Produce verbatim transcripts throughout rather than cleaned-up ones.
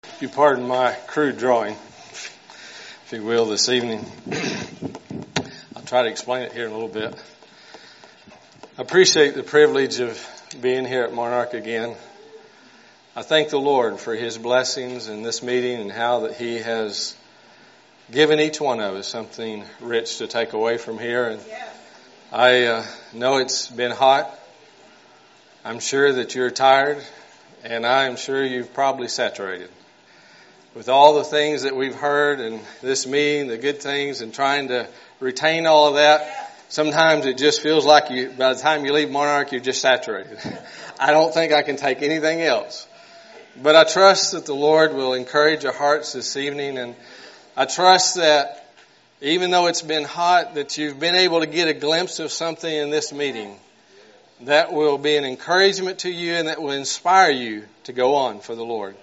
If you pardon my crude drawing, if you will, this evening, I'll try to explain it here in a little bit. I appreciate the privilege of being here at Monarch again. I thank the Lord for His blessings in this meeting and how that He has given each one of us something rich to take away from here. And I uh, know it's been hot. I'm sure that you're tired, and I am sure you've probably saturated with all the things that we've heard in this meeting, the good things, and trying to retain all of that. Sometimes it just feels like you, by the time you leave Monarch, you're just saturated. I don't think I can take anything else. But I trust that the Lord will encourage your hearts this evening, and I trust that even though it's been hot, that you've been able to get a glimpse of something in this meeting that will be an encouragement to you and that will inspire you to go on for the Lord.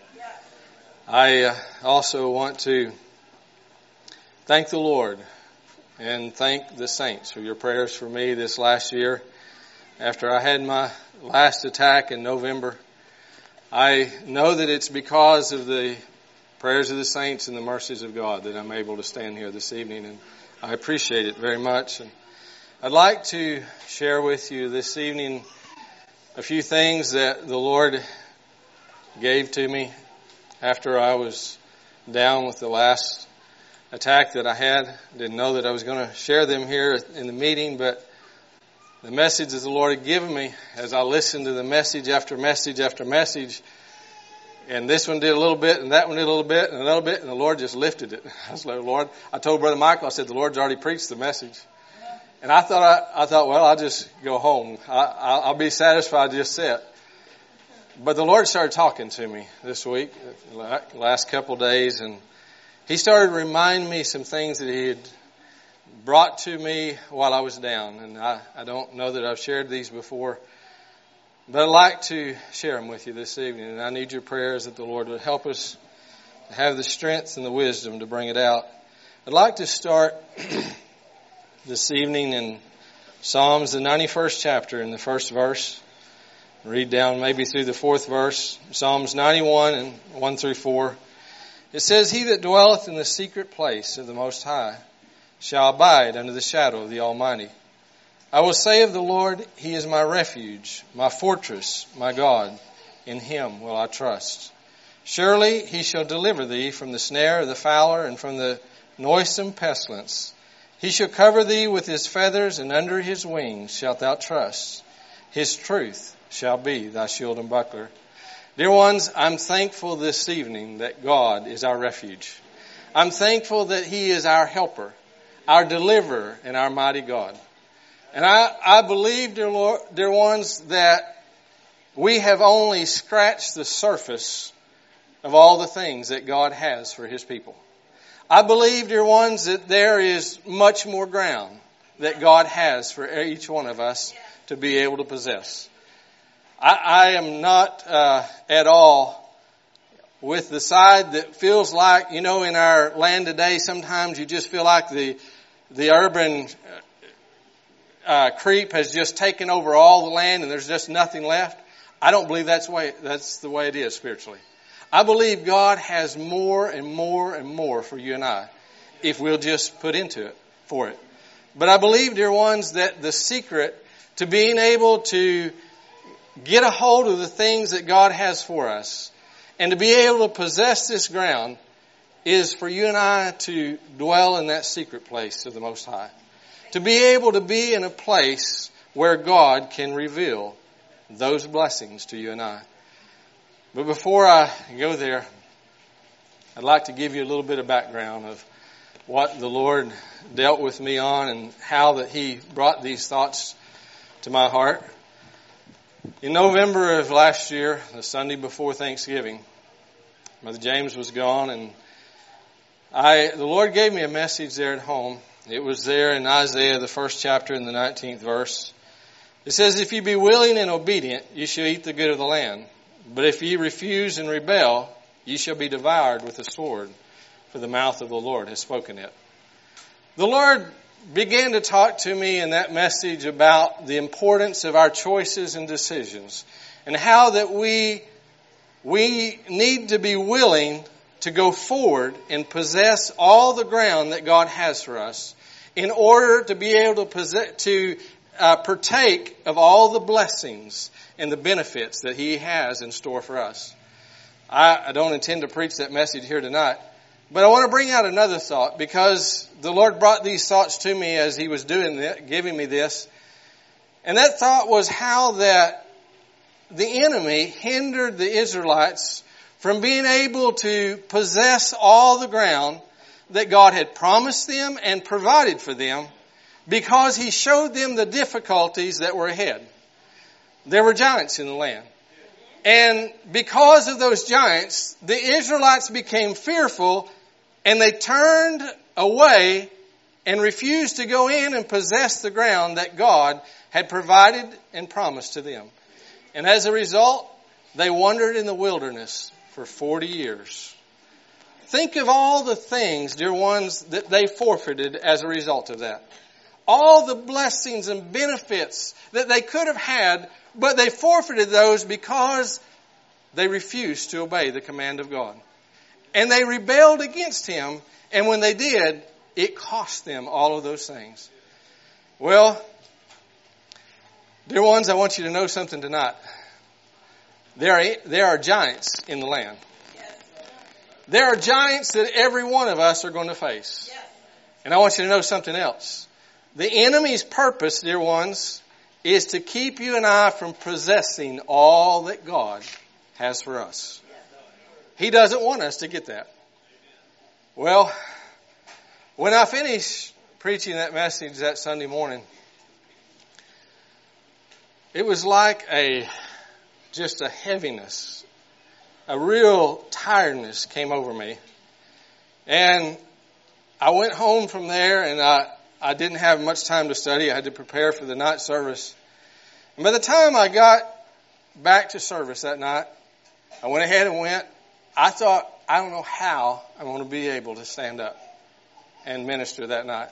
I uh, also want to thank the Lord and thank the saints for your prayers for me this last year. After I had my last attack in November, I know that it's because of the prayers of the saints and the mercies of God that I'm able to stand here this evening, and I appreciate it very much. And I'd like to share with you this evening a few things that the Lord gave to me after I was down with the last attack that I had. Didn't know that I was going to share them here in the meeting, but the message that the Lord had given me as I listened to the message after message after message, and this one did a little bit, and that one did a little bit, and a little bit, and the Lord just lifted it. I was like, Lord, I told Brother Michael, I said, the Lord's already preached the message. And I thought, I, I thought, well, I'll just go home. I, I'll, I'll be satisfied just sit. But the Lord started talking to me this week, last couple of days, and He started reminding me some things that He had brought to me while I was down. And I, I don't know that I've shared these before, but I'd like to share them with you this evening. And I need your prayers that the Lord would help us to have the strength and the wisdom to bring it out. I'd like to start this evening in Psalms, the ninety-first chapter, in the first verse. Read down maybe through the fourth verse. Psalms ninety-one and one through four. It says, He that dwelleth in the secret place of the Most High shall abide under the shadow of the Almighty. I will say of the Lord, He is my refuge, my fortress, my God. In Him will I trust. Surely He shall deliver thee from the snare of the fowler and from the noisome pestilence. He shall cover thee with His feathers, and under His wings shalt thou trust. His truth shall be thy shield and buckler. Dear ones, I'm thankful this evening that God is our refuge. I'm thankful that He is our helper, our deliverer, and our mighty God. And I, I believe, dear Lord, dear ones, that we have only scratched the surface of all the things that God has for His people. I believe, dear ones, that there is much more ground that God has for each one of us to be able to possess. I, I am not uh, at all with the side that feels like, you know, in our land today, sometimes you just feel like the the urban uh, creep has just taken over all the land and there's just nothing left. I don't believe that's the way, that's the way it is spiritually. I believe God has more and more and more for you and I if we'll just put into it for it. But I believe, dear ones, that the secret to being able to get a hold of the things that God has for us and to be able to possess this ground is for you and I to dwell in that secret place of the Most High. To be able to be in a place where God can reveal those blessings to you and I. But before I go there, I'd like to give you a little bit of background of what the Lord dealt with me on and how that He brought these thoughts to my heart. In November of last year, the Sunday before Thanksgiving, Brother James was gone, and I the Lord gave me a message there at home. It was there in Isaiah, the first chapter, in the nineteenth verse. It says, If ye be willing and obedient, ye shall eat the good of the land. But if ye refuse and rebel, ye shall be devoured with a sword, for the mouth of the Lord has spoken it. The Lord began to talk to me in that message about the importance of our choices and decisions, and how that we we need to be willing to go forward and possess all the ground that God has for us in order to be able to possess, to uh, partake of all the blessings and the benefits that He has in store for us. I, I don't intend to preach that message here tonight, but I want to bring out another thought because the Lord brought these thoughts to me as He was doing this, giving me this. And that thought was how that the enemy hindered the Israelites from being able to possess all the ground that God had promised them and provided for them because He showed them the difficulties that were ahead. There were giants in the land. And because of those giants, the Israelites became fearful and they turned away and refused to go in and possess the ground that God had provided and promised to them. And as a result, they wandered in the wilderness for forty years. Think of all the things, dear ones, that they forfeited as a result of that. All the blessings and benefits that they could have had, but they forfeited those because they refused to obey the command of God. And they rebelled against Him, and when they did, it cost them all of those things. Well, dear ones, I want you to know something tonight. There are, there are giants in the land. There are giants that every one of us are going to face. And I want you to know something else. The enemy's purpose, dear ones, is to keep you and I from possessing all that God has for us. He doesn't want us to get that. Well, when I finished preaching that message that Sunday morning, it was like a just a heaviness, a real tiredness came over me. And I went home from there and I, I didn't have much time to study. I had to prepare for the night service. And by the time I got back to service that night, I went ahead and went. I thought, I don't know how I'm going to be able to stand up and minister that night.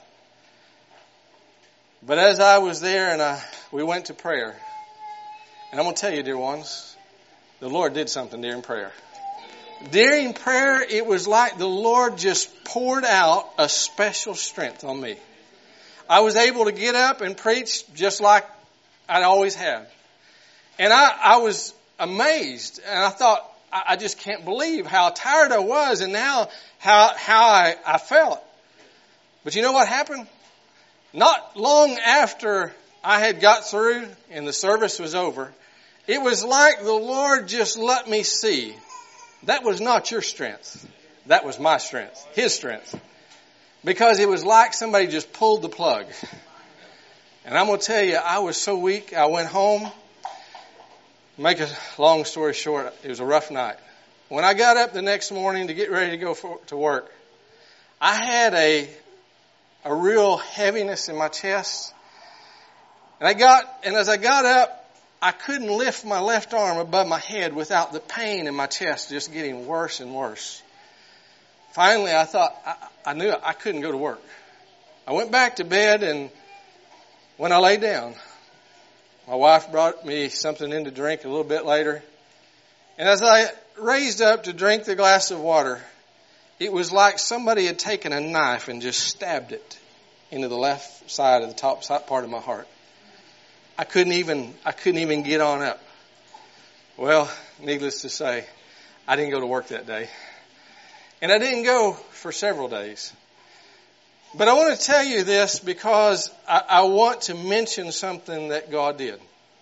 But as I was there and I, we went to prayer, and I'm going to tell you, dear ones, the Lord did something during prayer. During prayer, it was like the Lord just poured out a special strength on me. I was able to get up and preach just like I'd always have. And I, I was amazed, and I thought, I, I just can't believe how tired I was and now how, how I, I felt. But you know what happened? Not long after I had got through and the service was over, it was like the Lord just let me see that was not your strength. That was my strength, His strength. Because it was like somebody just pulled the plug. And I'm going to tell you, I was so weak, I went home. Make a long story short, it was a rough night. When I got up the next morning to get ready to go for, to work, I had a a real heaviness in my chest. And I got, and as I got up, I couldn't lift my left arm above my head without the pain in my chest just getting worse and worse. Finally, I thought, I, I knew I couldn't go to work. I went back to bed, and when I lay down, my wife brought me something in to drink a little bit later. And as I raised up to drink the glass of water, it was like somebody had taken a knife and just stabbed it into the left side of the top part of my heart. I couldn't even, I couldn't even get on up. Well, needless to say, I didn't go to work that day. And I didn't go for several days. But I want to tell you this because I, I want to mention something that God did.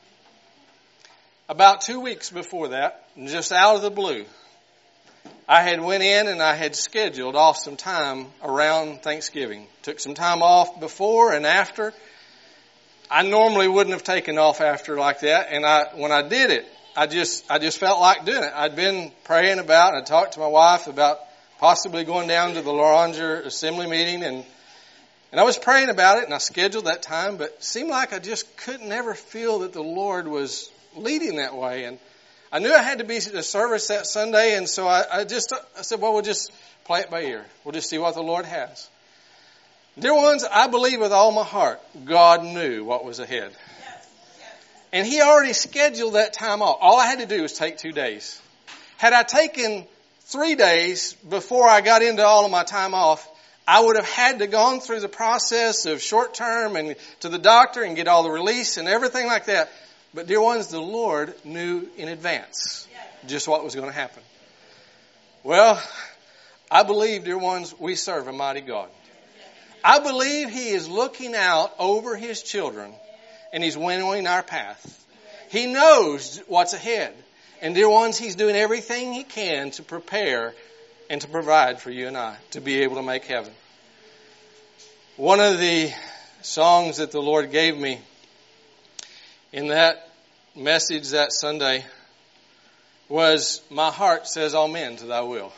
About two weeks before that, just out of the blue, I had went in and I had scheduled off some time around Thanksgiving. Took some time off before and after. I normally wouldn't have taken off after like that, and I when I did it, I just I just felt like doing it. I'd been praying about, and I talked to my wife about possibly going down to the Loranger Assembly meeting, and and I was praying about it, and I scheduled that time, but it seemed like I just couldn't ever feel that the Lord was leading that way, and I knew I had to be at a service that Sunday, and so I, I just I said, well, we'll just play it by ear. We'll just see what the Lord has. Dear ones, I believe with all my heart, God knew what was ahead. And He already scheduled that time off. All I had to do was take two days. Had I taken three days before I got into all of my time off, I would have had to gone through the process of short term and to the doctor and get all the release and everything like that. But dear ones, the Lord knew in advance just what was going to happen. Well, I believe, dear ones, we serve a mighty God. I believe He is looking out over His children and He's winnowing our path. He knows what's ahead. And dear ones, He's doing everything He can to prepare and to provide for you and I to be able to make heaven. One of the songs that the Lord gave me in that message that Sunday was, "My heart says amen to thy will."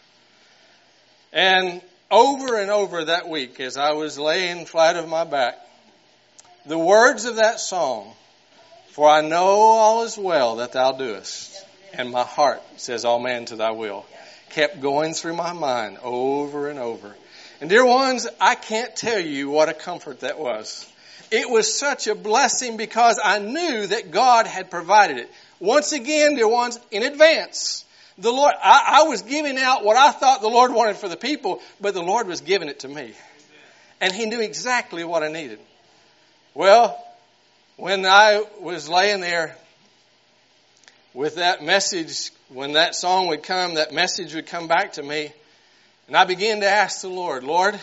And over and over that week, as I was laying flat on my back, the words of that song, "For I know all is well that thou doest, and my heart says amen to thy will," kept going through my mind over and over. And dear ones, I can't tell you what a comfort that was. It was such a blessing because I knew that God had provided it. Once again, dear ones, in advance. The Lord, I, I was giving out what I thought the Lord wanted for the people, but the Lord was giving it to me. And He knew exactly what I needed. Well, when I was laying there with that message, when that song would come, that message would come back to me. And I began to ask the Lord, "Lord,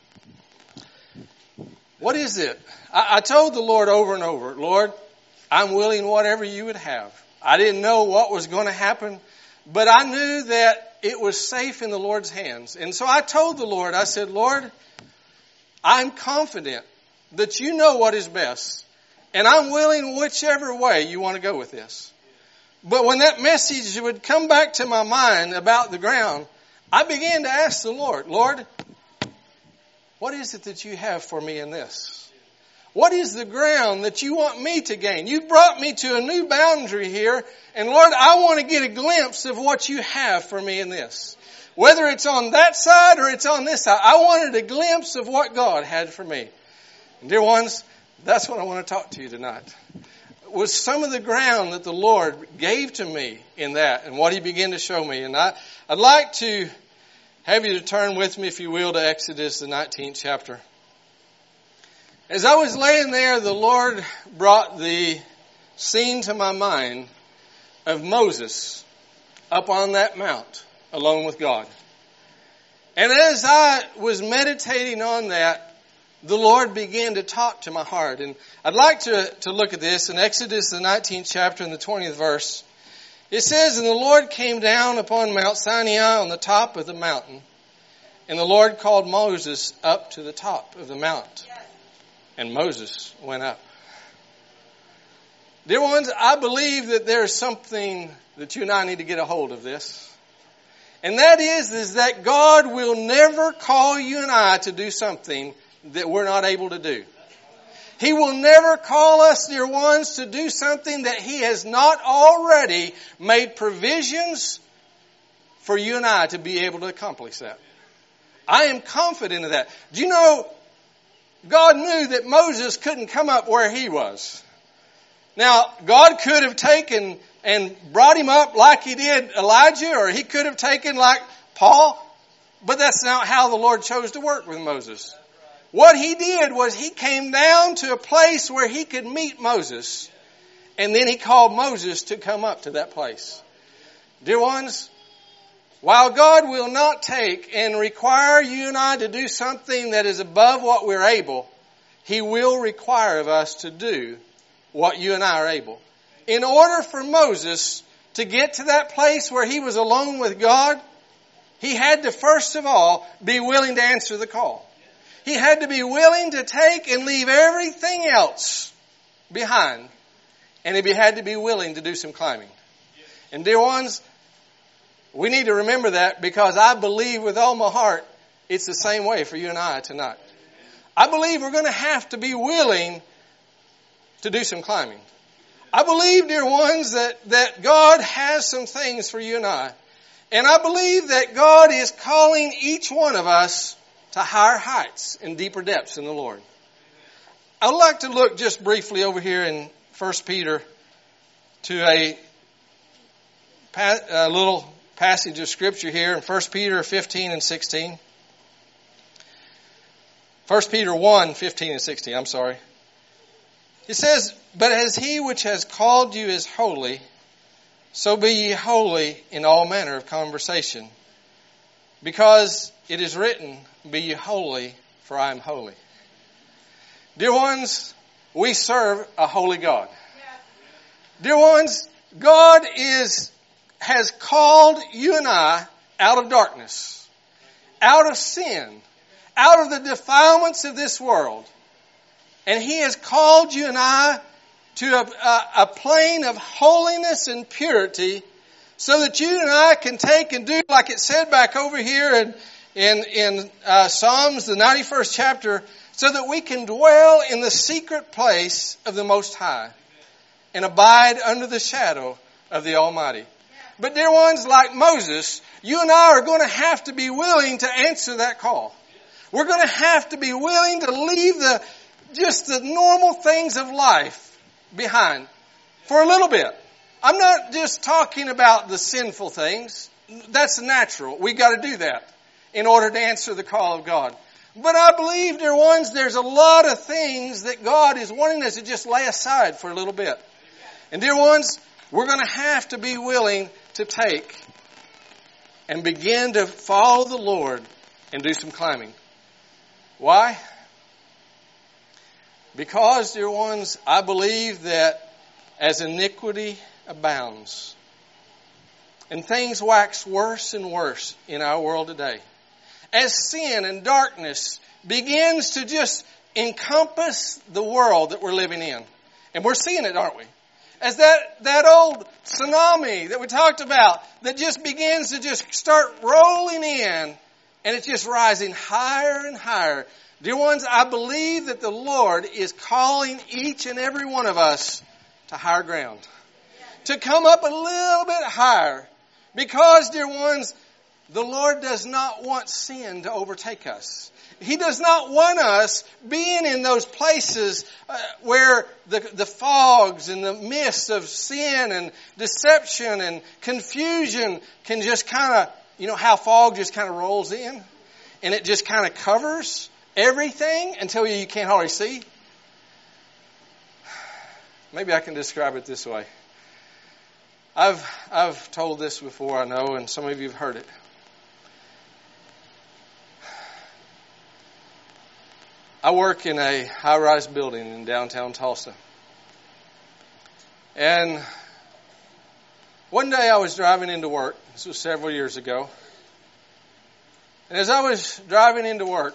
what is it?" I, I told the Lord over and over, "Lord, I'm willing whatever you would have." I didn't know what was going to happen, but I knew that it was safe in the Lord's hands. And so I told the Lord, I said, "Lord, I'm confident that you know what is best. And I'm willing whichever way you want to go with this." But when that message would come back to my mind about the ground, I began to ask the Lord, "Lord, what is it that you have for me in this? What is the ground that you want me to gain? You brought me to a new boundary here, and Lord, I want to get a glimpse of what you have for me in this. Whether it's on that side or it's on this side, I wanted a glimpse of what God had for me." And dear ones, that's what I want to talk to you tonight. Was some of the ground that the Lord gave to me in that and what He began to show me. And I, I'd like to have you to turn with me, if you will, to Exodus, the nineteenth chapter. As I was laying there, the Lord brought the scene to my mind of Moses up on that mount alone with God. And as I was meditating on that, the Lord began to talk to my heart. And I'd like to, to look at this in Exodus, the nineteenth chapter and the twentieth verse. It says, "And the Lord came down upon Mount Sinai on the top of the mountain. And the Lord called Moses up to the top of the mount. And Moses went up." Dear ones, I believe that there's something that you and I need to get a hold of this. And that is, is that God will never call you and I to do something that we're not able to do. He will never call us, dear ones, to do something that He has not already made provisions for you and I to be able to accomplish that. I am confident of that. Do you know, God knew that Moses couldn't come up where he was. Now, God could have taken and brought him up like He did Elijah, or He could have taken like Paul, but that's not how the Lord chose to work with Moses. What He did was He came down to a place where He could meet Moses, and then He called Moses to come up to that place. Dear ones, while God will not take and require you and I to do something that is above what we're able, He will require of us to do what you and I are able. In order for Moses to get to that place where he was alone with God, he had to first of all be willing to answer the call. He had to be willing to take and leave everything else behind. And he had to be willing to do some climbing. And dear ones, we need to remember that, because I believe with all my heart it's the same way for you and I tonight. I believe we're going to have to be willing to do some climbing. I believe, dear ones, that, that God has some things for you and I. And I believe that God is calling each one of us to higher heights and deeper depths in the Lord. I'd like to look just briefly over here in First Peter to a a little passage of Scripture here in First Peter fifteen and sixteen. First Peter one, fifteen and sixteen, I'm sorry. It says, "But as he which has called you is holy, so be ye holy in all manner of conversation. Because it is written, be ye holy, for I am holy." Dear ones, we serve a holy God. Dear ones, God is has called you and I out of darkness, out of sin, out of the defilements of this world. And He has called you and I to a, a, a plane of holiness and purity so that you and I can take and do like it said back over here in, in, in uh, Psalms, the ninety-first chapter, so that we can dwell in the secret place of the Most High and abide under the shadow of the Almighty. But dear ones, like Moses, you and I are going to have to be willing to answer that call. We're going to have to be willing to leave the just the normal things of life behind for a little bit. I'm not just talking about the sinful things. That's natural. We got to do that in order to answer the call of God. But I believe, dear ones, there's a lot of things that God is wanting us to just lay aside for a little bit. And dear ones, we're going to have to be willing to take and begin to follow the Lord and do some climbing. Why? Because, dear ones, I believe that as iniquity abounds and things wax worse and worse in our world today, as sin and darkness begins to just encompass the world that we're living in, and we're seeing it, aren't we? As that, that old tsunami that we talked about that just begins to just start rolling in, and it's just rising higher and higher. Dear ones, I believe that the Lord is calling each and every one of us to higher ground. To come up a little bit higher. Because, dear ones, the Lord does not want sin to overtake us. He does not want us being in those places uh, where the, the fogs and the mists of sin and deception and confusion can just kind of, you know how fog just kind of rolls in and it just kind of covers everything until you can't hardly see? Maybe I can describe it this way. I've I've told this before, I know, and some of you have heard it. I work in a high-rise building in downtown Tulsa. And one day I was driving into work. This was several years ago. And as I was driving into work,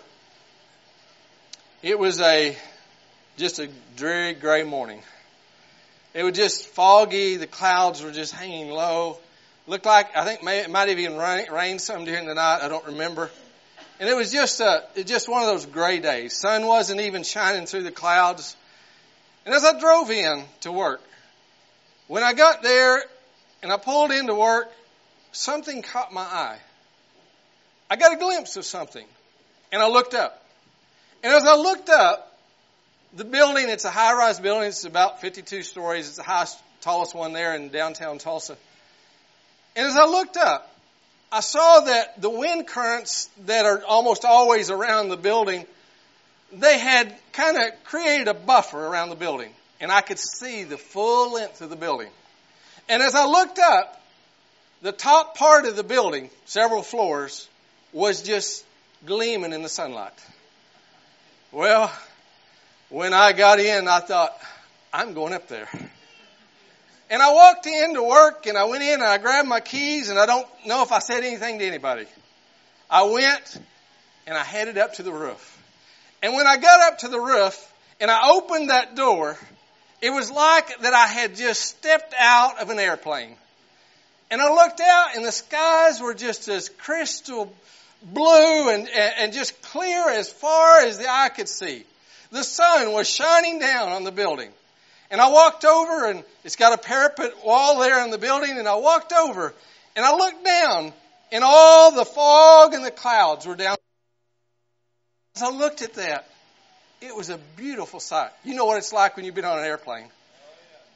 it was a just a dreary gray morning. It was just foggy. The clouds were just hanging low. Looked like, I think may, it might have even rain, rained some during the night. I don't remember. And it was just a, it just one of those gray days. Sun wasn't even shining through the clouds. And as I drove in to work, when I got there and I pulled into work, something caught my eye. I got a glimpse of something. And I looked up. And as I looked up, the building, it's a high-rise building. It's about fifty-two stories. It's the highest, tallest one there in downtown Tulsa. And as I looked up, I saw that the wind currents that are almost always around the building, they had kind of created a buffer around the building. And I could see the full length of the building. And as I looked up, the top part of the building, several floors, was just gleaming in the sunlight. Well, when I got in, I thought, I'm going up there. And I walked in to work, and I went in, and I grabbed my keys, and I don't know if I said anything to anybody. I went, and I headed up to the roof. And when I got up to the roof, and I opened that door, it was like that I had just stepped out of an airplane. And I looked out, and the skies were just as crystal blue and, and just clear as far as the eye could see. The sun was shining down on the building. And I walked over, and it's got a parapet wall there in the building, and I walked over, and I looked down, and all the fog and the clouds were down. As I looked at that, it was a beautiful sight. You know what it's like when you've been on an airplane.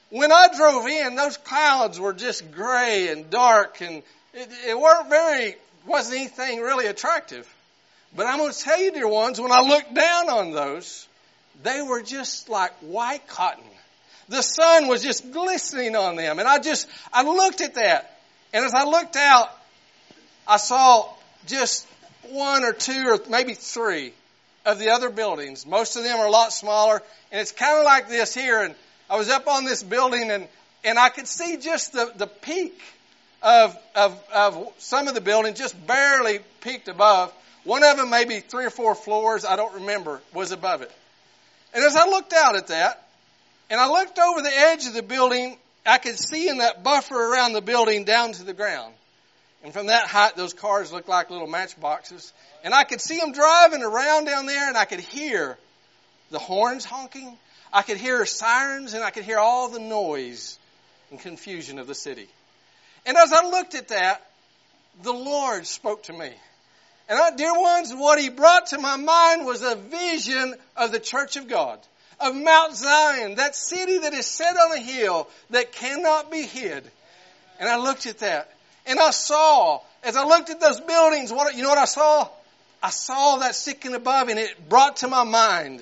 when I drove in, those clouds were just gray and dark, and it, it weren't very, wasn't anything really attractive. But I'm going to tell you, dear ones, when I looked down on those, they were just like white cotton. The sun was just glistening on them. And I just, I looked at that. And as I looked out, I saw just one or two or maybe three of the other buildings. Most of them are a lot smaller. And it's kind of like this here. And I was up on this building, and, and I could see just the, the peak of, of, of some of the buildings, just barely peaked above. One of them, maybe three or four floors, I don't remember, was above it. And as I looked out at that, and I looked over the edge of the building, I could see in that buffer around the building down to the ground. And from that height, those cars looked like little matchboxes. And I could see them driving around down there, and I could hear the horns honking. I could hear sirens, and I could hear all the noise and confusion of the city. And as I looked at that, the Lord spoke to me. And I, dear ones, what He brought to my mind was a vision of the church of God, of Mount Zion, that city that is set on a hill that cannot be hid. And I looked at that, and I saw, as I looked at those buildings, what you know what I saw? I saw that sticking above, and it brought to my mind,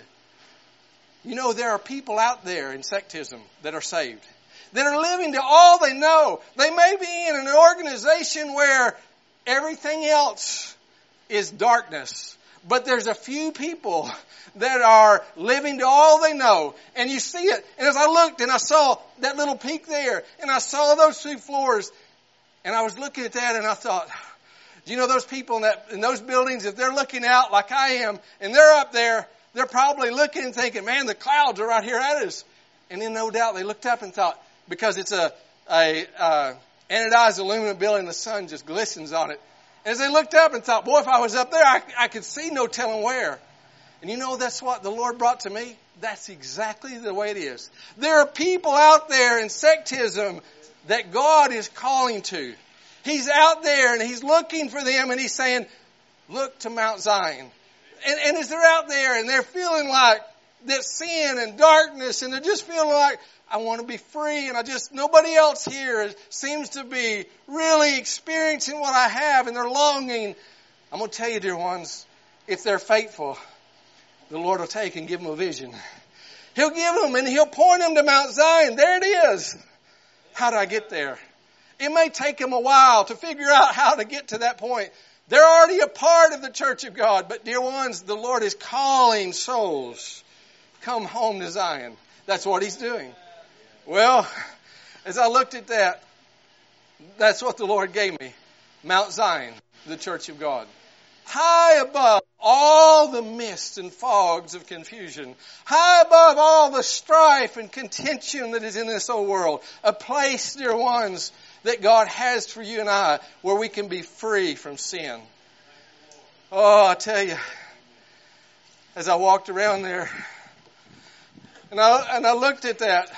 you know, there are people out there in sectism that are saved, that are living to all they know. They may be in an organization where everything else is darkness, but there's a few people that are living to all they know. And you see it. And as I looked and I saw that little peak there, and I saw those two floors, and I was looking at that, and I thought, do you know those people in that, in those buildings, if they're looking out like I am, and they're up there, they're probably looking and thinking, man, the clouds are right here at us. And then no doubt they looked up and thought, because it's a, a, uh, anodized aluminum building, the sun just glistens on it. As they looked up and thought, boy, if I was up there, I, I could see no telling where. And you know, that's what the Lord brought to me. That's exactly the way it is. There are people out there in sectism that God is calling to. He's out there and He's looking for them, and He's saying, look to Mount Zion. And, and as they're out there and they're feeling like that sin and darkness, and they're just feeling like, I want to be free, and I just, nobody else here seems to be really experiencing what I have, and they're longing. I'm going to tell you, dear ones, if they're faithful, the Lord will take and give them a vision. He'll give them, and He'll point them to Mount Zion. There it is. How do I get there? It may take them a while to figure out how to get to that point. They're already a part of the church of God, but dear ones, the Lord is calling souls. Come home to Zion. That's what He's doing. Well, as I looked at that, that's what the Lord gave me. Mount Zion, the church of God. High above all the mists and fogs of confusion. High above all the strife and contention that is in this old world. A place, dear ones, that God has for you and I, where we can be free from sin. Oh, I tell you, as I walked around there, and I, and I looked at that,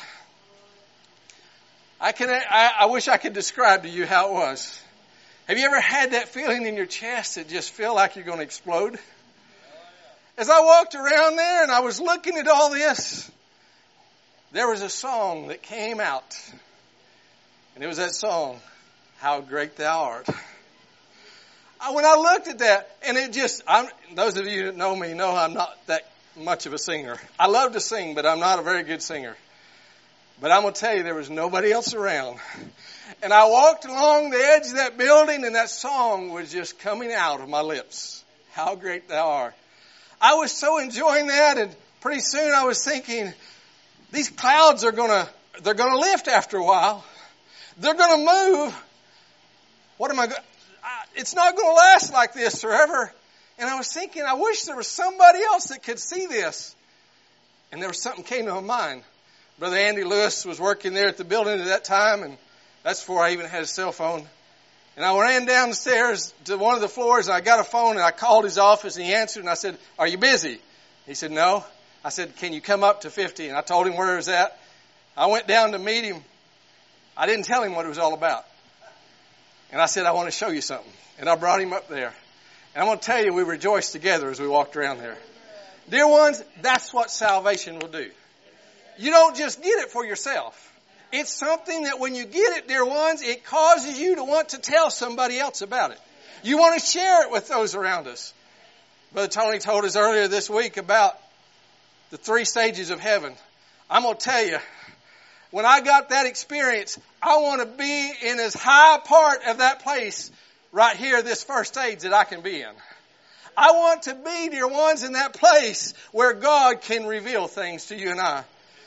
I can, I, I wish I could describe to you how it was. Have you ever had that feeling in your chest that just feel like you're going to explode? As I walked around there and I was looking at all this, there was a song that came out. And it was that song, How Great Thou Art. I, when I looked at that, and it just, I'm, those of you that know me know I'm not that much of a singer. I love to sing, but I'm not a very good singer. But I'm going to tell you, there was nobody else around. And I walked along the edge of that building, and that song was just coming out of my lips. How great thou art. I was so enjoying that, and pretty soon I was thinking, these clouds are going to, they're going to lift after a while. They're going to move. What am I going It's not going to last like this forever. And I was thinking, I wish there was somebody else that could see this. And there was something came to my mind. Brother Andy Lewis was working there at the building at that time, and that's before I even had a cell phone. And I ran down the stairs to one of the floors, and I got a phone, and I called his office, and he answered, and I said, are you busy? He said, no. I said, can you come up to fifty? And I told him where it was at. I went down to meet him. I didn't tell him what it was all about. And I said, I want to show you something. And I brought him up there. And I'm going to tell you, we rejoiced together as we walked around there. Dear ones, that's what salvation will do. You don't just get it for yourself. It's something that when you get it, dear ones, it causes you to want to tell somebody else about it. You want to share it with those around us. Brother Tony told us earlier this week about the three stages of heaven. I'm going to tell you, when I got that experience, I want to be in as high a part of that place right here, this first stage that I can be in. I want to be, dear ones, in that place where God can reveal things to you and I.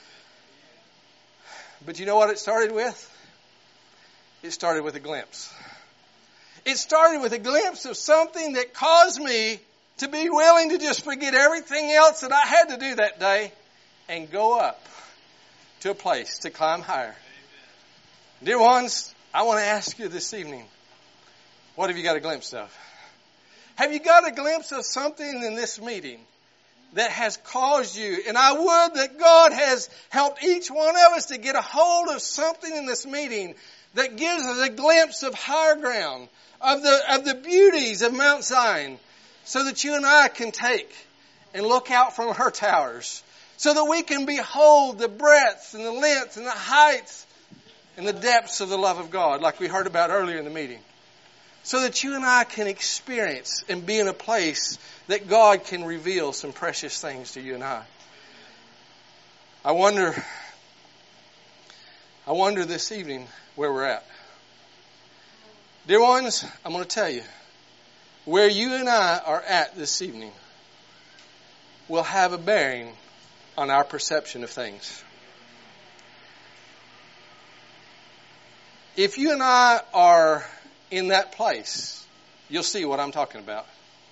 But you know what it started with? It started with a glimpse. It started with a glimpse of something that caused me to be willing to just forget everything else that I had to do that day and go up to a place to climb higher. Dear ones, I want to ask you this evening, what have you got a glimpse of? Have you got a glimpse of something in this meeting that has caused you? And I would that God has helped each one of us to get a hold of something in this meeting that gives us a glimpse of higher ground, of the, of the beauties of Mount Zion, so that you and I can take and look out from her towers, so that we can behold the breadth and the length and the height and the depths of the love of God, like we heard about earlier in the meeting. So that you and I can experience and be in a place that God can reveal some precious things to you and I. I wonder, I wonder this evening where we're at. Dear ones, I'm going to tell you, where you and I are at this evening will have a bearing on our perception of things. If you and I are in that place, you'll see what I'm talking about.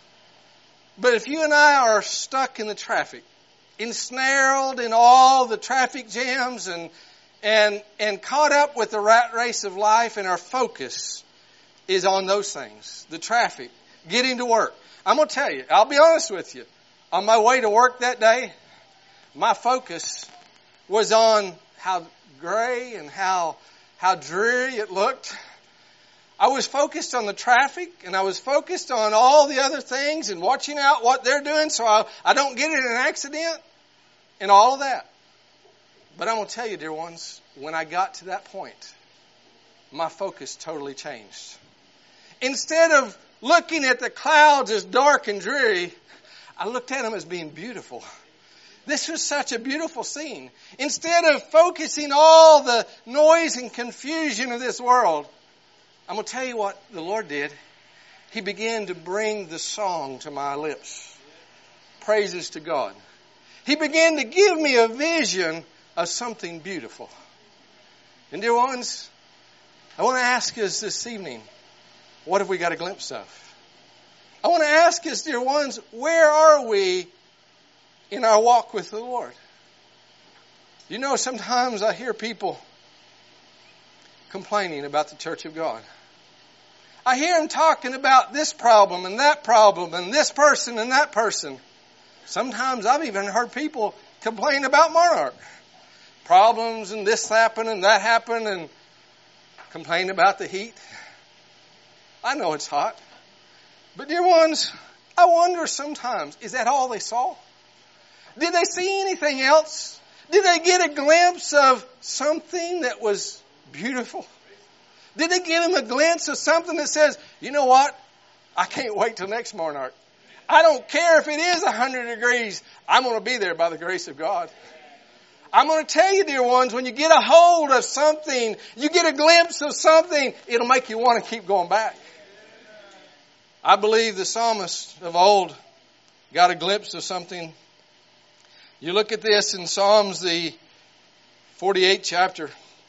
But if you and I are stuck in the traffic, ensnared in all the traffic jams and and and caught up with the rat race of life, and our focus is on those things, the traffic, getting to work. I'm going to tell you, I'll be honest with you, on my way to work that day, my focus was on how gray and how how dreary it looked. I was focused on the traffic, and I was focused on all the other things and watching out what they're doing so I, I don't get in an accident and all of that. But I'm going to tell you, dear ones, when I got to that point, my focus totally changed. Instead of looking at the clouds as dark and dreary, I looked at them as being beautiful. This was such a beautiful scene. Instead of focusing all the noise and confusion of this world, I'm going to tell you what the Lord did. He began to bring the song to my lips. Praises to God. He began to give me a vision of something beautiful. And dear ones, I want to ask us this evening, what have we got a glimpse of? I want to ask us, dear ones, where are we in our walk with the Lord? You know, sometimes I hear people complaining about the church of God. I hear them talking about this problem and that problem and this person and that person. Sometimes I've even heard people complain about Monarch. Problems and this happened and that happened, and complain about the heat. I know it's hot. But dear ones, I wonder sometimes, is that all they saw? Did they see anything else? Did they get a glimpse of something that was beautiful? Did they give them a glimpse of something that says, you know what? I can't wait till next Monarch. I don't care if it is one hundred degrees. I'm going to be there by the grace of God. I'm going to tell you, dear ones, when you get a hold of something, you get a glimpse of something, it'll make you want to keep going back. I believe the psalmist of old got a glimpse of something. You look at this in Psalms, the forty-eighth chapter.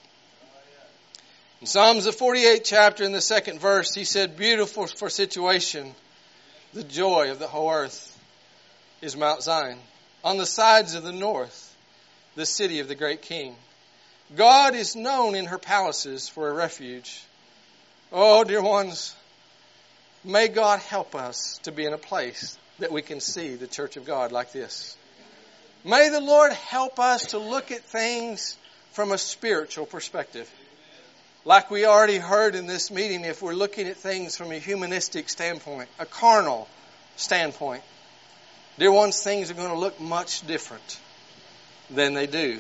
In Psalms, the forty-eighth chapter, in the second verse, he said, beautiful for situation, the joy of the whole earth is Mount Zion. On the sides of the north, the city of the great King. God is known in her palaces for a refuge. Oh, dear ones, may God help us to be in a place that we can see the church of God like this. May the Lord help us to look at things from a spiritual perspective. Like we already heard in this meeting, if we're looking at things from a humanistic standpoint, a carnal standpoint, dear ones, things are going to look much different than they do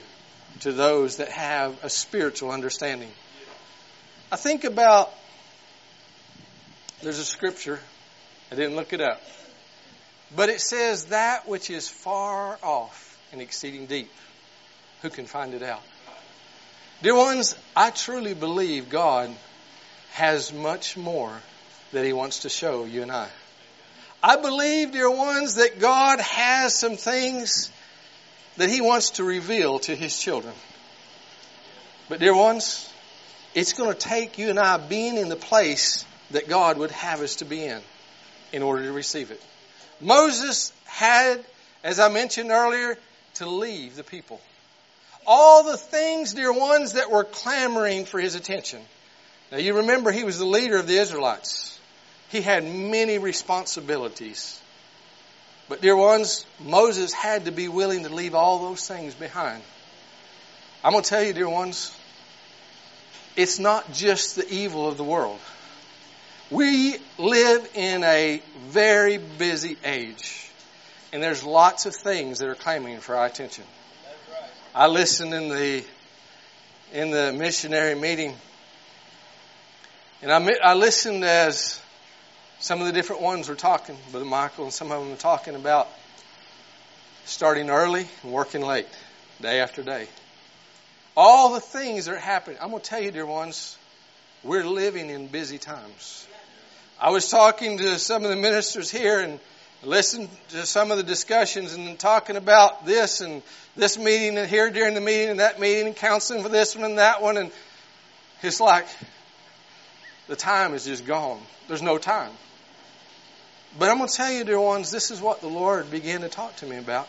to those that have a spiritual understanding. I think about, there's a scripture, I didn't look it up, but it says that which is far off and exceeding deep, who can find it out? Dear ones, I truly believe God has much more that He wants to show you and I. I believe, dear ones, that God has some things that He wants to reveal to His children. But dear ones, it's going to take you and I being in the place that God would have us to be in, in order to receive it. Moses had, as I mentioned earlier, to leave the people. All the things, dear ones, that were clamoring for his attention. Now you remember he was the leader of the Israelites. He had many responsibilities. But dear ones, Moses had to be willing to leave all those things behind. I'm going to tell you, dear ones, it's not just the evil of the world. We live in a very busy age. And there's lots of things that are clamoring for our attention. I listened in the in the missionary meeting, and I, I listened as some of the different ones were talking, Brother Michael and some of them were talking about starting early and working late, day after day. All the things that are happening. I'm going to tell you, dear ones, we're living in busy times. I was talking to some of the ministers here and listened to some of the discussions and talking about this and this meeting and here during the meeting and that meeting and counseling for this one and that one. And it's like the time is just gone. There's no time. But I'm going to tell you, dear ones, this is what the Lord began to talk to me about.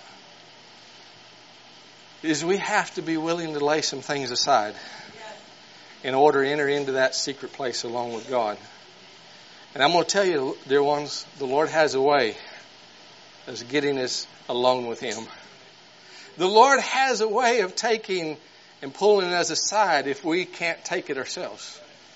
Is we have to be willing to lay some things aside in order to enter into that secret place along with God. And I'm going to tell you, dear ones, the Lord has a way of getting us alone with Him. The Lord has a way of taking and pulling us aside if we can't take it ourselves.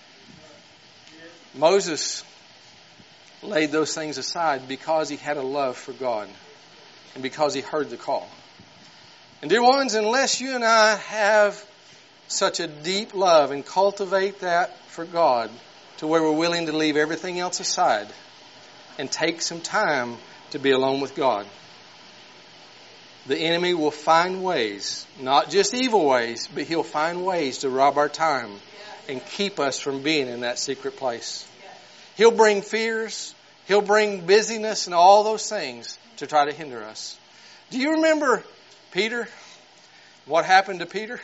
Moses laid those things aside because he had a love for God and because he heard the call. And dear ones, unless you and I have such a deep love and cultivate that for God to where we're willing to leave everything else aside and take some time to be alone with God, the enemy will find ways, not just evil ways, but he'll find ways to rob our time and keep us from being in that secret place. He'll bring fears, he'll bring busyness and all those things to try to hinder us. Do you remember Peter? What happened to Peter?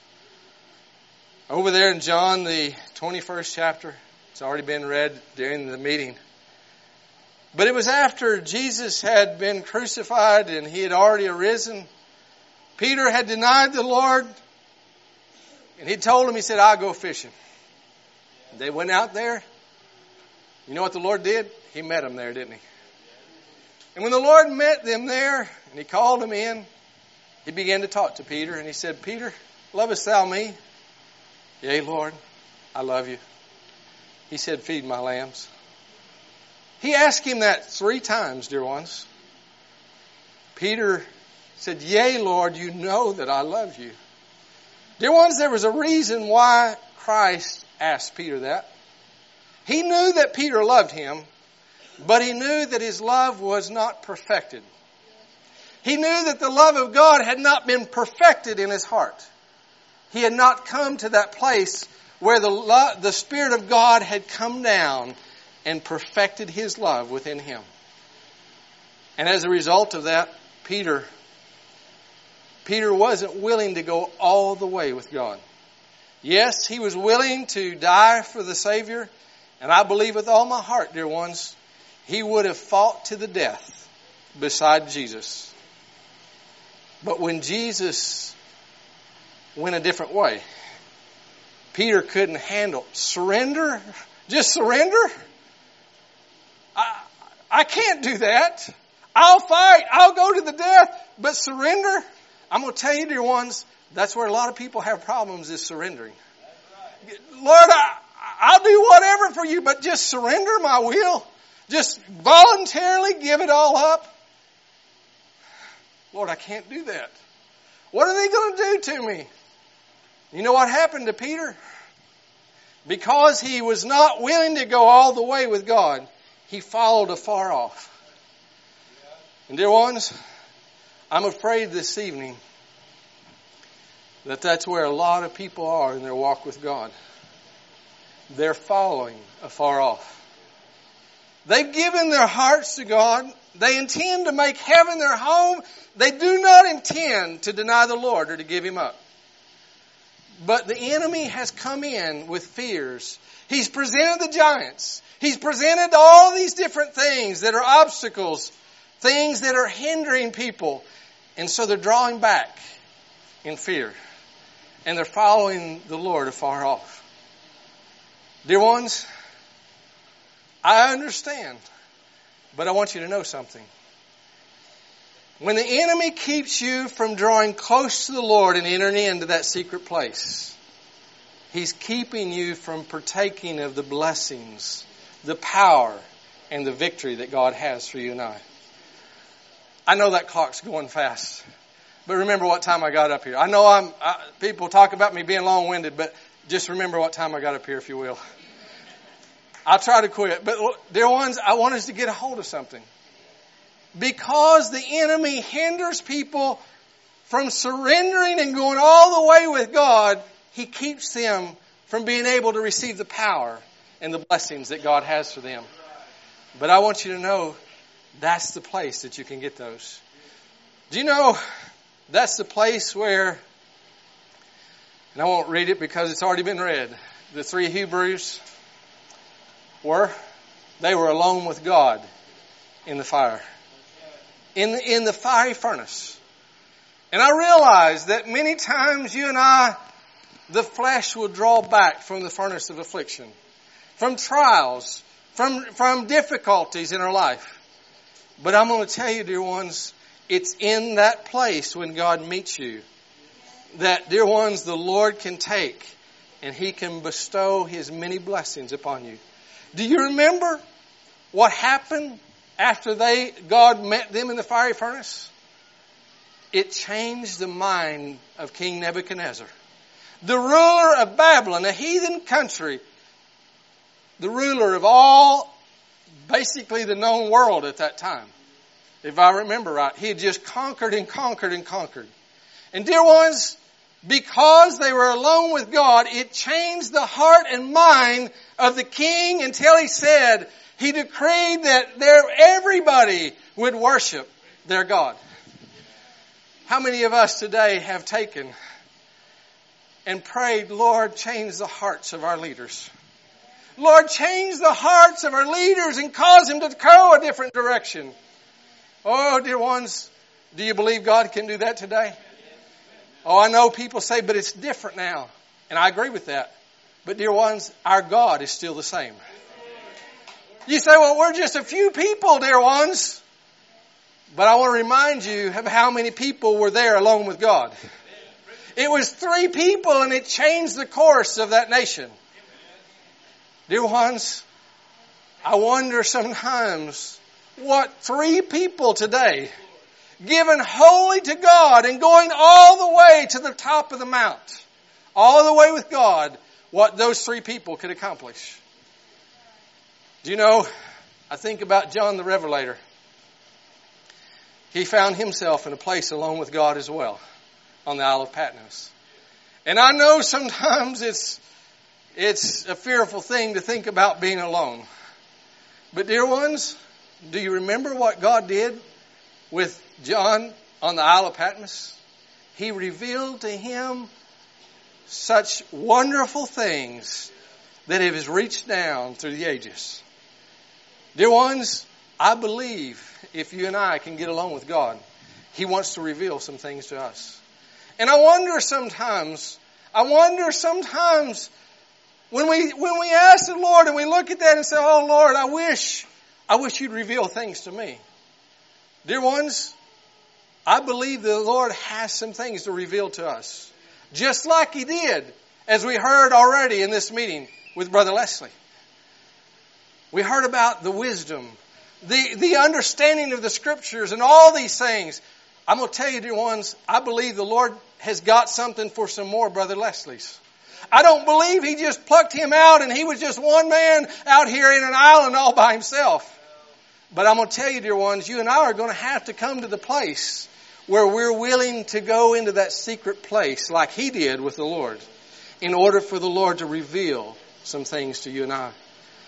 Over there in John, the twenty-first chapter, it's already been read during the meeting. But it was after Jesus had been crucified and he had already arisen. Peter had denied the Lord. And he told him, he said, I'll go fishing. They went out there. You know what the Lord did? He met them there, didn't he? And when the Lord met them there and he called them in, he began to talk to Peter. And he said, Peter, lovest thou me? Yea, Lord, I love you. He said, feed my lambs. He asked him that three times, dear ones. Peter said, yea, Lord, you know that I love you. Dear ones, there was a reason why Christ asked Peter that. He knew that Peter loved him, but he knew that his love was not perfected. He knew that the love of God had not been perfected in his heart. He had not come to that place where the love, the Spirit of God had come down and perfected His love within him. And as a result of that, Peter, Peter wasn't willing to go all the way with God. Yes, he was willing to die for the Savior. And I believe with all my heart, dear ones, he would have fought to the death beside Jesus. But when Jesus went a different way, Peter couldn't handle surrender. Just surrender? I, I can't do that. I'll fight. I'll go to the death. But surrender? I'm going to tell you, dear ones, that's where a lot of people have problems, is surrendering. Lord, I, I'll do whatever for you, but just surrender my will. Just voluntarily give it all up. Lord, I can't do that. What are they going to do to me? You know what happened to Peter? Because he was not willing to go all the way with God, he followed afar off. And dear ones, I'm afraid this evening that that's where a lot of people are in their walk with God. They're following afar off. They've given their hearts to God. They intend to make heaven their home. They do not intend to deny the Lord or to give Him up. But the enemy has come in with fears. He's presented the giants. He's presented all these different things that are obstacles, things that are hindering people. And so they're drawing back in fear. And they're following the Lord afar off. Dear ones, I understand, but I want you to know something. When the enemy keeps you from drawing close to the Lord and entering into that secret place, he's keeping you from partaking of the blessings, the power, and the victory that God has for you and I. I know that clock's going fast, but remember what time I got up here. I know I'm. I, people talk about me being long-winded, but just remember what time I got up here, if you will. I'll try to quit. But dear ones, I want us to get a hold of something. Because the enemy hinders people from surrendering and going all the way with God, he keeps them from being able to receive the power and the blessings that God has for them. But I want you to know that's the place that you can get those. Do you know that's the place where, and I won't read it because it's already been read, the three Hebrews were, they were alone with God in the fire. In the, in the fiery furnace. And I realize that many times you and I, the flesh will draw back from the furnace of affliction, from trials, from, from difficulties in our life. But I'm going to tell you, dear ones, it's in that place when God meets you that, dear ones, the Lord can take and He can bestow His many blessings upon you. Do you remember what happened after they, God met them in the fiery furnace? It changed the mind of King Nebuchadnezzar. The ruler of Babylon, a heathen country, the ruler of all, basically the known world at that time. If I remember right, he had just conquered and conquered and conquered. And dear ones, because they were alone with God, it changed the heart and mind of the king until he said, he decreed that there everybody would worship their God. How many of us today have taken and prayed, Lord, change the hearts of our leaders. Lord, change the hearts of our leaders and cause them to go a different direction. Oh, dear ones, do you believe God can do that today? Oh, I know people say, but it's different now. And I agree with that. But dear ones, our God is still the same. You say, well, we're just a few people, dear ones. But I want to remind you of how many people were there alone with God. It was three people and it changed the course of that nation. Dear ones, I wonder sometimes what three people today, given wholly to God and going all the way to the top of the mount, all the way with God, what those three people could accomplish. Do you know, I think about John the Revelator. He found himself in a place alone with God as well, on the Isle of Patmos. And I know sometimes it's it's a fearful thing to think about being alone. But dear ones, do you remember what God did with John on the Isle of Patmos? He revealed to him such wonderful things that it has reached down through the ages. Dear ones, I believe if you and I can get along with God, He wants to reveal some things to us. And I wonder sometimes, I wonder sometimes when we when we ask the Lord and we look at that and say, oh Lord, I wish, I wish You'd reveal things to me. Dear ones, I believe the Lord has some things to reveal to us. Just like He did, as we heard already in this meeting with Brother Leslie. We heard about the wisdom, the, the understanding of the Scriptures and all these things. I'm going to tell you, dear ones, I believe the Lord has got something for some more Brother Leslie's. I don't believe He just plucked him out and he was just one man out here in an island all by himself. But I'm going to tell you, dear ones, you and I are going to have to come to the place where we're willing to go into that secret place like He did with the Lord in order for the Lord to reveal some things to you and I.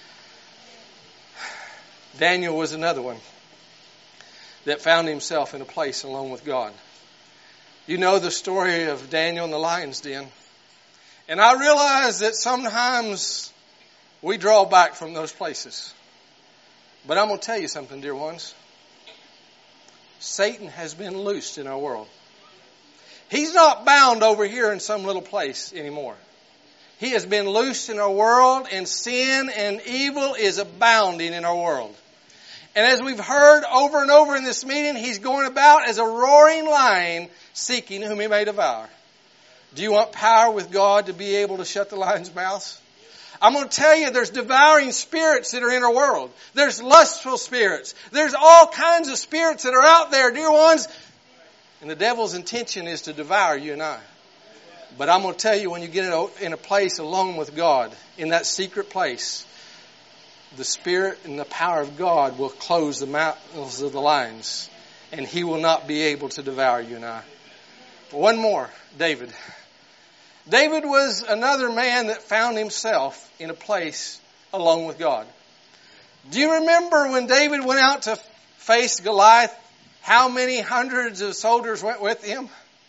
Daniel was another one that found himself in a place alone with God. You know the story of Daniel in the lion's den. And I realize that sometimes we draw back from those places. But I'm going to tell you something, dear ones. Satan has been loosed in our world. He's not bound over here in some little place anymore. He has been loosed in our world, and sin and evil is abounding in our world. And as we've heard over and over in this meeting, he's going about as a roaring lion seeking whom he may devour. Do you want power with God to be able to shut the lion's mouth? I'm going to tell you, there's devouring spirits that are in our world. There's lustful spirits. There's all kinds of spirits that are out there, dear ones. And the devil's intention is to devour you and I. But I'm going to tell you, when you get in a place alone with God, in that secret place, the Spirit and the power of God will close the mouths of the lions, and He will not be able to devour you and I. One more, David. David was another man that found himself in a place alone with God. Do you remember when David went out to face Goliath, how many hundreds of soldiers went with him?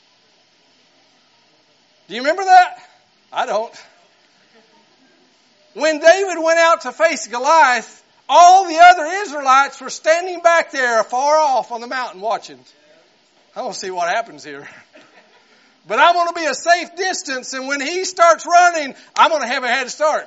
Do you remember that? I don't. When David went out to face Goliath, all the other Israelites were standing back there far off on the mountain watching. I don't see what happens here. But I'm going to be a safe distance, and when he starts running, I'm going to have a head start.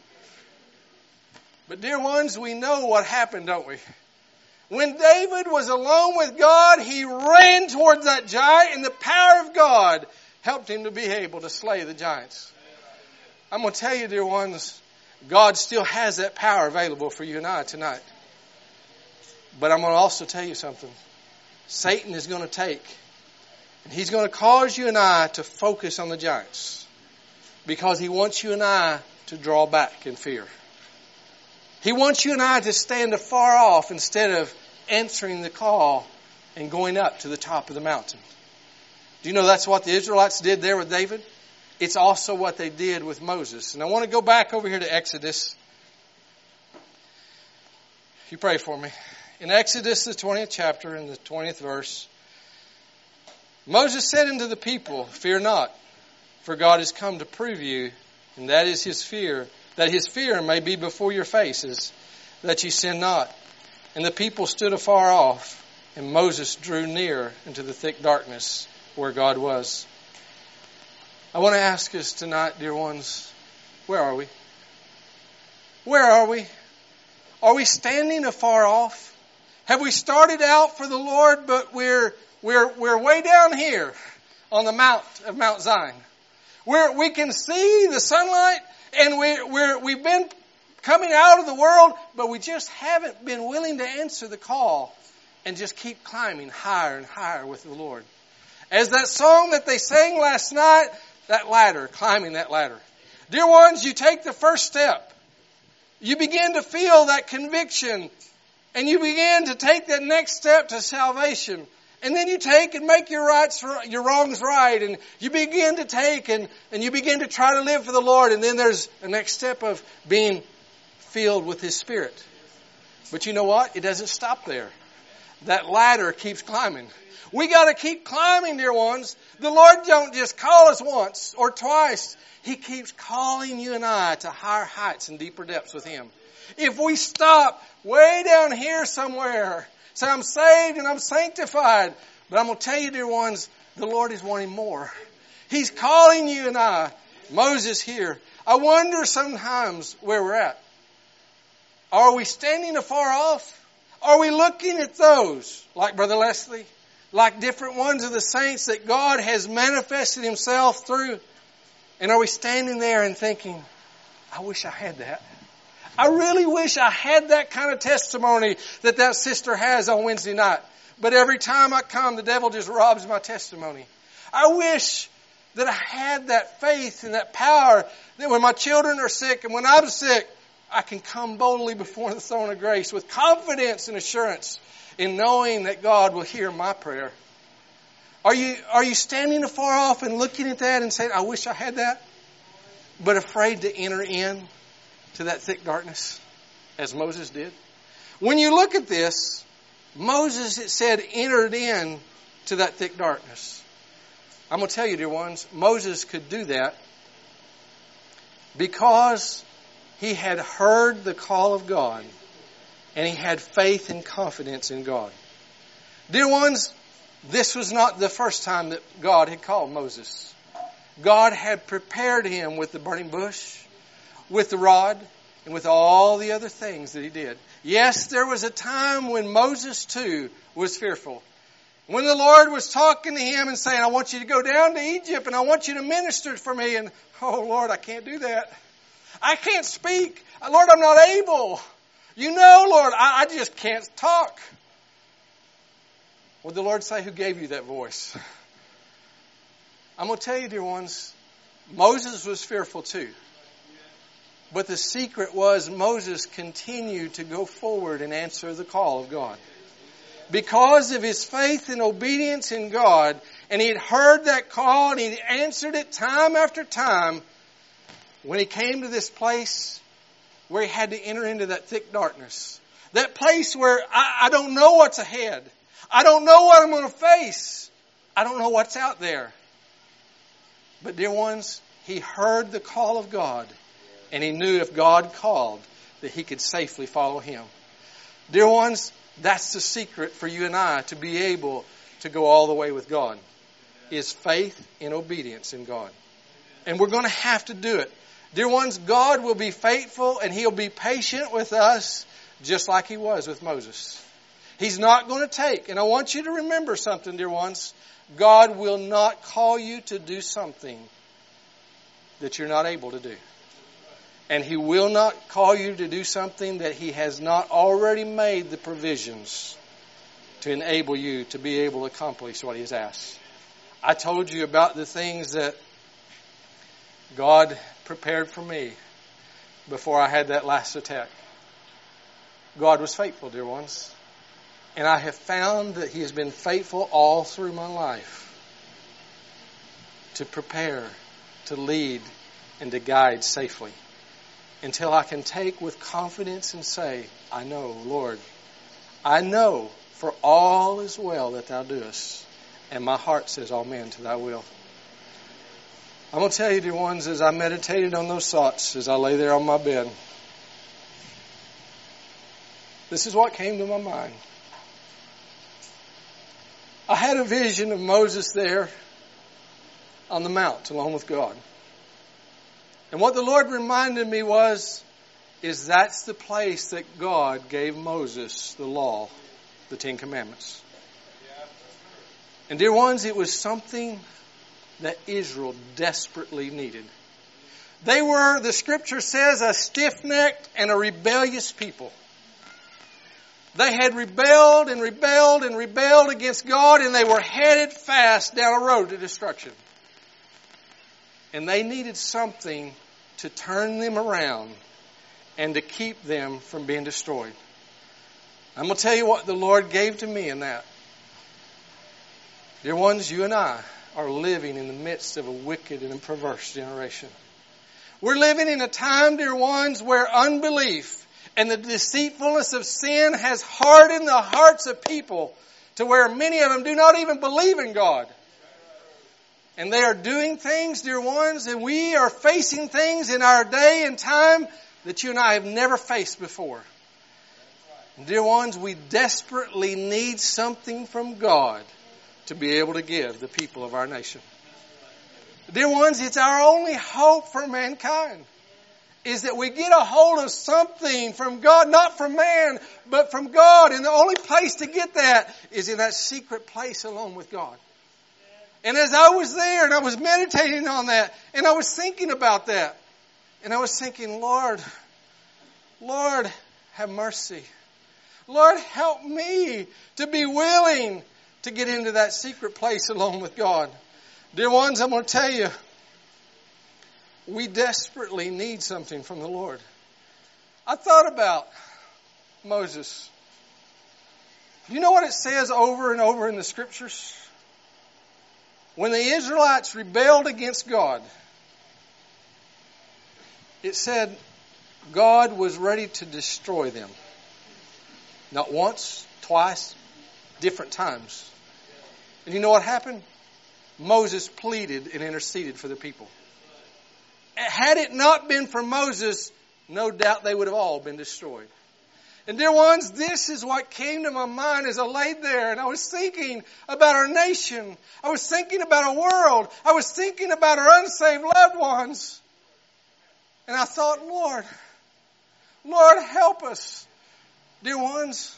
But dear ones, we know what happened, don't we? When David was alone with God, he ran towards that giant, and the power of God helped him to be able to slay the giants. I'm going to tell you, dear ones, God still has that power available for you and I tonight. But I'm going to also tell you something. Satan is going to take, and he's going to cause you and I to focus on the giants, because he wants you and I to draw back in fear. He wants you and I to stand afar off instead of answering the call and going up to the top of the mountain. Do you know that's what the Israelites did there with David? It's also what they did with Moses. And I want to go back over here to Exodus. If you pray for me. In Exodus, the twentieth chapter, in the twentieth verse, Moses said unto the people, "Fear not, for God has come to prove you, and that is His fear, that His fear may be before your faces, that ye sin not." And the people stood afar off, and Moses drew near into the thick darkness where God was. I want to ask us tonight, dear ones, where are we? Where are we? Are we standing afar off? Have we started out for the Lord, but we're we're we're way down here on the mount of Mount Zion, where we can see the sunlight, and we we're we've been coming out of the world, but we just haven't been willing to answer the call and just keep climbing higher and higher with the Lord. As that song that they sang last night, that ladder, climbing that ladder. Dear ones, you take the first step. You begin to feel that conviction, and you begin to take that next step to salvation. And then you take and make your rights, your wrongs right, and you begin to take and, and you begin to try to live for the Lord. And then there's a next step of being filled with His Spirit. But you know what? It doesn't stop there. That ladder keeps climbing. We got to keep climbing, dear ones. The Lord don't just call us once or twice. He keeps calling you and I to higher heights and deeper depths with Him. If we stop way down here somewhere, say, I'm saved and I'm sanctified, but I'm going to tell you, dear ones, the Lord is wanting more. He's calling you and I. Moses here. I wonder sometimes where we're at. Are we standing afar off? Are we looking at those, like Brother Leslie, like different ones of the saints that God has manifested Himself through? And are we standing there and thinking, I wish I had that. I really wish I had that kind of testimony that that sister has on Wednesday night. But every time I come, the devil just robs my testimony. I wish that I had that faith and that power that when my children are sick and when I'm sick, I can come boldly before the throne of grace with confidence and assurance in knowing that God will hear my prayer. Are you, are you standing afar off and looking at that and saying, I wish I had that, but afraid to enter in to that thick darkness as Moses did? When you look at this, Moses, it said, entered in to that thick darkness. I'm going to tell you, dear ones, Moses could do that because he had heard the call of God and he had faith and confidence in God. Dear ones, this was not the first time that God had called Moses. God had prepared him with the burning bush, with the rod, and with all the other things that he did. Yes, there was a time when Moses too was fearful. When the Lord was talking to him and saying, I want you to go down to Egypt and I want you to minister for me. And, oh Lord, I can't do that. I can't speak. Lord, I'm not able. You know, Lord, I, I just can't talk. What did the Lord say? Who gave you that voice? I'm going to tell you, dear ones, Moses was fearful too. But the secret was Moses continued to go forward and answer the call of God. Because of his faith and obedience in God, and he had heard that call and he answered it time after time, when he came to this place where he had to enter into that thick darkness, that place where I, I don't know what's ahead. I don't know what I'm going to face. I don't know what's out there. But dear ones, he heard the call of God. And he knew if God called, that he could safely follow him. Dear ones, that's the secret for you and I to be able to go all the way with God, is faith and obedience in God. And we're going to have to do it. Dear ones, God will be faithful and he'll be patient with us just like he was with Moses. He's not going to take, and I want you to remember something, dear ones, God will not call you to do something that you're not able to do. And he will not call you to do something that he has not already made the provisions to enable you to be able to accomplish what he has asked. I told you about the things that God prepared for me before I had that last attack. God was faithful, dear ones. And I have found that he has been faithful all through my life to prepare, to lead, and to guide safely. Until I can take with confidence and say, I know, Lord, I know for all is well that thou doest. And my heart says, amen to thy will. I'm going to tell you, dear ones, as I meditated on those thoughts, as I lay there on my bed, this is what came to my mind. I had a vision of Moses there on the mount along with God. And what the Lord reminded me was, is that's the place that God gave Moses the law, the Ten Commandments. And dear ones, it was something that Israel desperately needed. They were, the scripture says, a stiff-necked and a rebellious people. They had rebelled and rebelled and rebelled against God, and they were headed fast down a road to destruction. And they needed something to turn them around and to keep them from being destroyed. I'm going to tell you what the Lord gave to me in that. Dear ones, you and I are living in the midst of a wicked and a perverse generation. We're living in a time, dear ones, where unbelief and the deceitfulness of sin has hardened the hearts of people to where many of them do not even believe in God. And they are doing things, dear ones, and we are facing things in our day and time that you and I have never faced before. And dear ones, we desperately need something from God to be able to give the people of our nation. Dear ones, it's our only hope for mankind, is that we get a hold of something from God, not from man, but from God. And the only place to get that is in that secret place alone with God. And as I was there and I was meditating on that and I was thinking about that and I was thinking, Lord, Lord, have mercy. Lord, help me to be willing to get into that secret place alone with God. Dear ones, I'm going to tell you, we desperately need something from the Lord. I thought about Moses. You know what it says over and over in the Scriptures? When the Israelites rebelled against God, it said God was ready to destroy them. Not once, twice, different times. And you know what happened? Moses pleaded and interceded for the people. Had it not been for Moses, no doubt they would have all been destroyed. And dear ones, this is what came to my mind as I laid there and I was thinking about our nation. I was thinking about our world. I was thinking about our unsaved loved ones. And I thought, Lord, Lord, help us. Dear ones,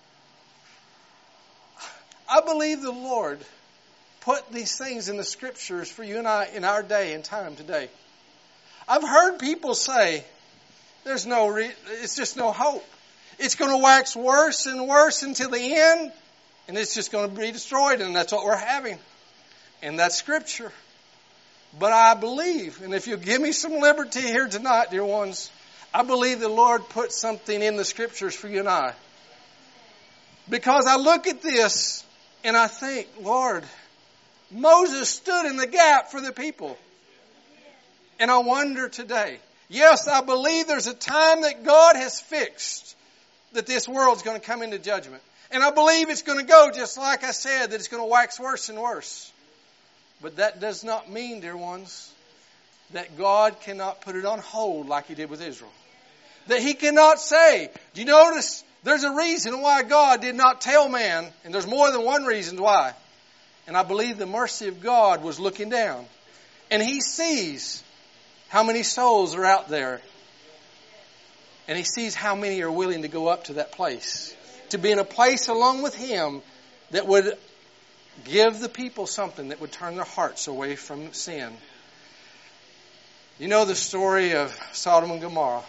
I believe the Lord put these things in the Scriptures for you and I in our day and time today. I've heard people say, there's no, re- it's just no hope. It's going to wax worse and worse until the end, and it's just going to be destroyed, and that's what we're having. And that's Scripture. But I believe, and if you give me some liberty here tonight, dear ones, I believe the Lord put something in the Scriptures for you and I. Because I look at this, and I think, Lord, Moses stood in the gap for the people. And I wonder today, yes, I believe there's a time that God has fixed that this world's going to come into judgment. And I believe it's going to go just like I said, that it's going to wax worse and worse. But that does not mean, dear ones, that God cannot put it on hold like He did with Israel. That He cannot say, do you notice there's a reason why God did not tell man, and there's more than one reason why. And I believe the mercy of God was looking down. And He sees how many souls are out there. And He sees how many are willing to go up to that place. To be in a place along with Him that would give the people something that would turn their hearts away from sin. You know the story of Sodom and Gomorrah.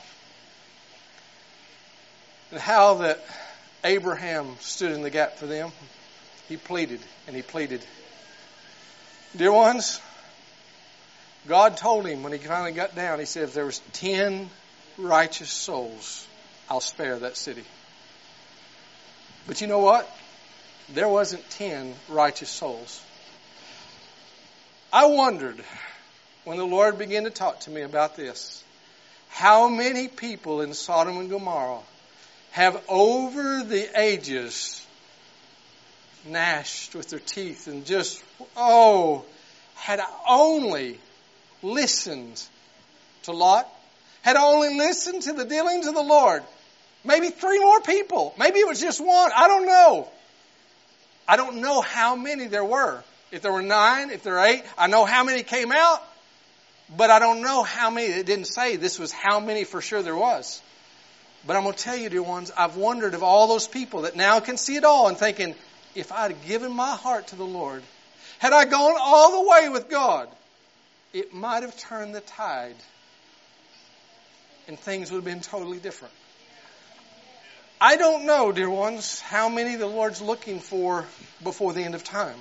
And how that Abraham stood in the gap for them. He pleaded and he pleaded. Dear ones, God told him when he finally got down, He said, if there was ten righteous souls, I'll spare that city. But you know what? There wasn't ten righteous souls. I wondered when the Lord began to talk to me about this, how many people in Sodom and Gomorrah have over the ages gnashed with their teeth and just, oh, had I only listened to Lot, had I only listened to the dealings of the Lord, maybe three more people, maybe it was just one, I don't know. I don't know how many there were. If there were nine, if there were eight, I know how many came out, but I don't know how many. It didn't say this was how many for sure there was. But I'm going to tell you, dear ones, I've wondered of all those people that now can see it all and thinking, if I'd have given my heart to the Lord, had I gone all the way with God, it might have turned the tide and things would have been totally different. I don't know, dear ones, how many the Lord's looking for before the end of time.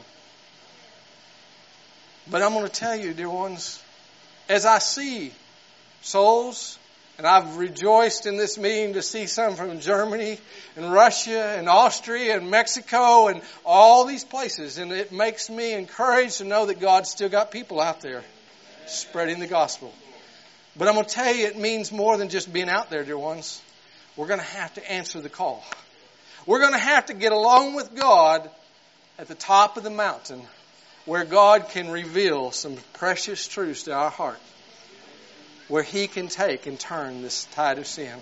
But I'm going to tell you, dear ones, as I see souls, and I've rejoiced in this meeting to see some from Germany and Russia and Austria and Mexico and all these places. And it makes me encouraged to know that God's still got people out there spreading the gospel. But I'm going to tell you, it means more than just being out there, dear ones. We're going to have to answer the call. We're going to have to get along with God at the top of the mountain where God can reveal some precious truths to our heart, where He can take and turn this tide of sin.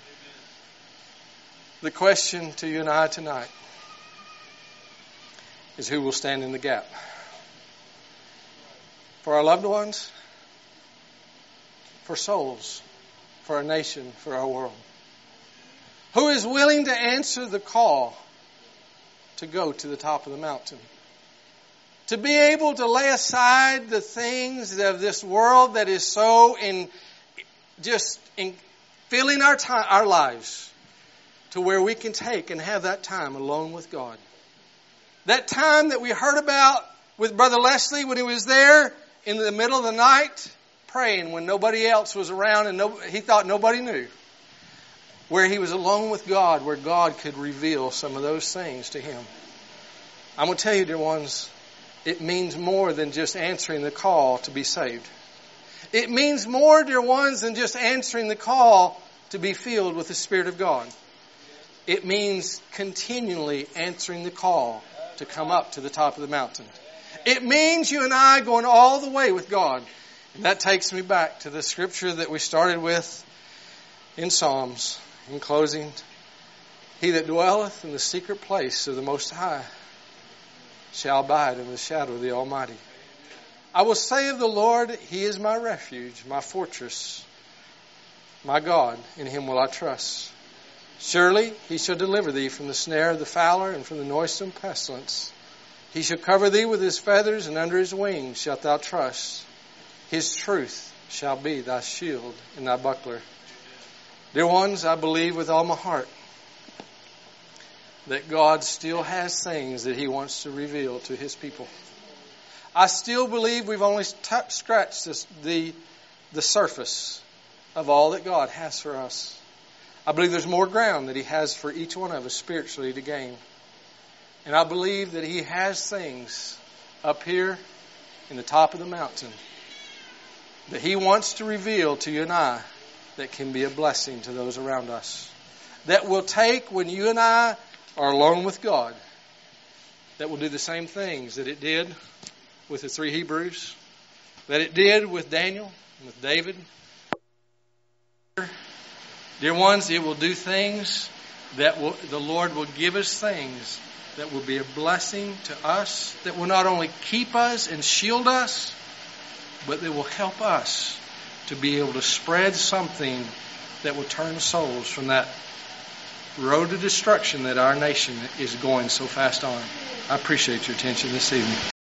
The question to you and I tonight is who will stand in the gap? For our loved ones, for souls, for our nation, for our world. Who is willing to answer the call to go to the top of the mountain? To be able to lay aside the things of this world that is so in just in filling our time, our lives. to where we can take and have that time alone with God. That time that we heard about with Brother Leslie when he was there in the middle of the night praying when nobody else was around and no, he thought nobody knew. Where he was alone with God, where God could reveal some of those things to him. I'm going to tell you, dear ones, it means more than just answering the call to be saved. It means more, dear ones, than just answering the call to be filled with the Spirit of God. It means continually answering the call to come up to the top of the mountain. It means you and I going all the way with God. And that takes me back to the scripture that we started with in Psalms. In closing, he that dwelleth in the secret place of the Most High shall abide in the shadow of the Almighty. I will say of the Lord, He is my refuge, my fortress, my God, in Him will I trust. Surely He shall deliver thee from the snare of the fowler and from the noisome pestilence. He shall cover thee with His feathers, and under His wings shalt thou trust. His truth shall be thy shield and thy buckler. Dear ones, I believe with all my heart that God still has things that He wants to reveal to His people. I still believe we've only t- scratched this, the, the surface of all that God has for us. I believe there's more ground that He has for each one of us spiritually to gain. And I believe that He has things up here in the top of the mountain that He wants to reveal to you and I that can be a blessing to those around us. That will take when you and I are alone with God. That will do the same things that it did with the three Hebrews. That it did with Daniel, with David. Dear ones, it will do things that will, the Lord will give us things that will be a blessing to us. That will not only keep us and shield us, but that will help us to be able to spread something that will turn souls from that road to destruction that our nation is going so fast on. I appreciate your attention this evening.